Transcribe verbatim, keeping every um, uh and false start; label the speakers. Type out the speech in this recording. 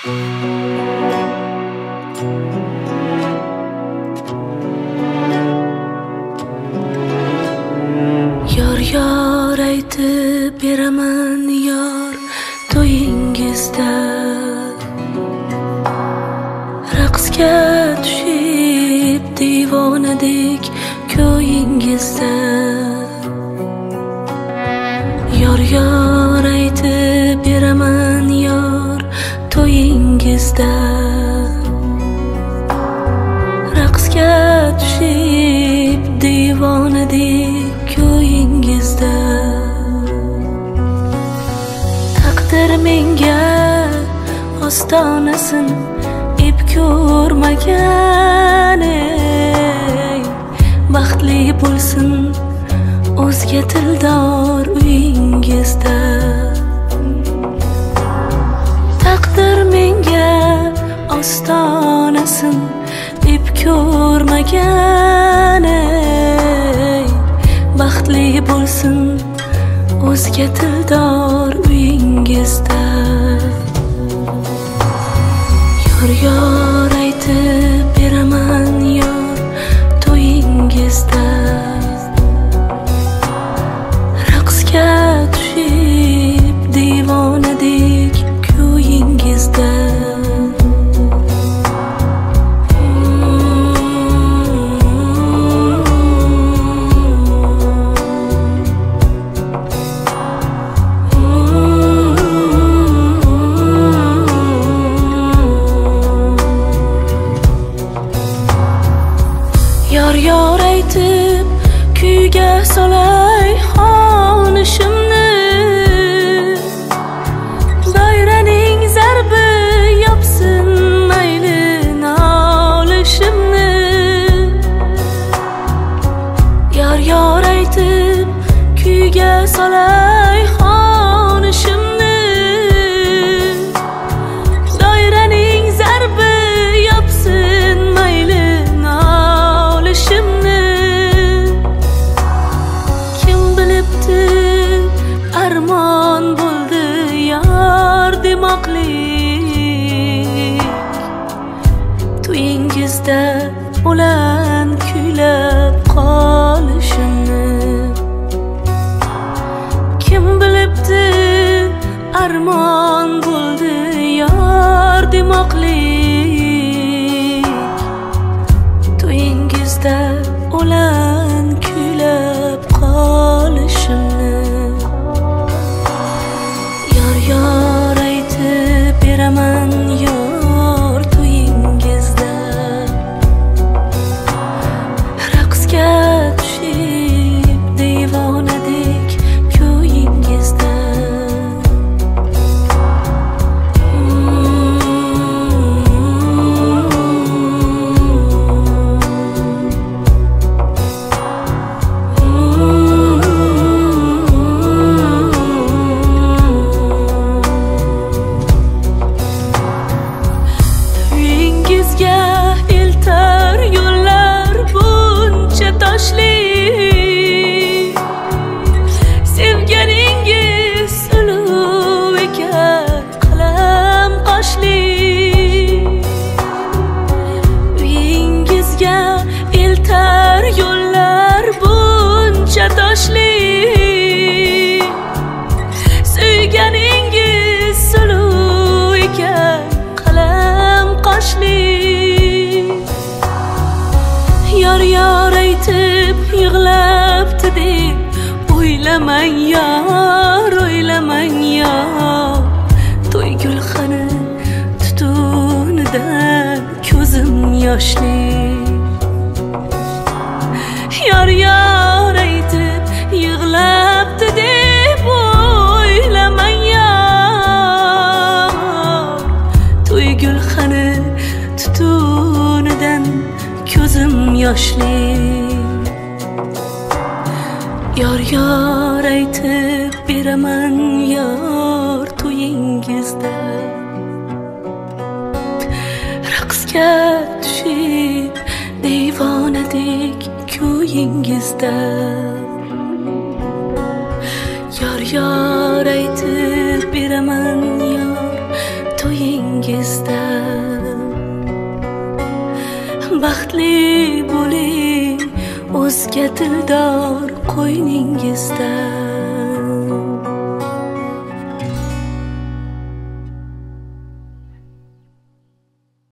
Speaker 1: Yor yor aytib beraman yor to'yingizda, raqsga tushib divonadek ko'yingizda. Yor yor aytib beraman yor to'yingizda, raqsga tushib divonadek ko'yingizda. Taqdir menga ostonasin ib ko'rmagan, ey baxtli bo'lsin o'zga tildor uyingizda. Taqdir menga ostonasin ib ko'rmagan, ey baxtli bo'lsin o'zga tildor uyingizda. Yor yor aytib beraman yor to'yingizda, raqsga tushib divonadek ko'yingizda. Yor yor aytib kuyga solay xonishimni, doiraning zarbi yopsin mayli nolishimni. Yor yor aytib kuyga solay xonishimni, doiraning zarbi yopsin mayli nolishimni. Kim bilibdi armon bo'ldi yor demoqlik, to'yingizda ulan kuylab qolishimni. Kim bilibdi armon bo'ldi yor demoqlik, to'yingizda ulan kuylab qolishimni. Yor yor aytib beraman yor to'yingizda, raqsga tushib divonadek ko'yingizda. Uyingizga eltar yo'llar buncha toshli, sevganingiz suluv ekan qalam qoshli. Uyingizga eltar yo'llar buncha toshli, sevganingiz suluv ekan qalam qoshli. Yor yor aytib yig'labdi deb o'ylamang yor, o'ylamang yor. To'y gulxani tutunidan ko'zim yoshli. Yor yor aytib yig'labdi deb o'ylamang yor, to'y gulxani tutunidan ko'zim yoshli. Yor yor aytib beraman yor to'yingizda, raqsga tushib divonadek ko'yingizda. Yor yor aytib beraman yor to'yingizda, baxtli bo'ling o'zga dildor qo'yningizda.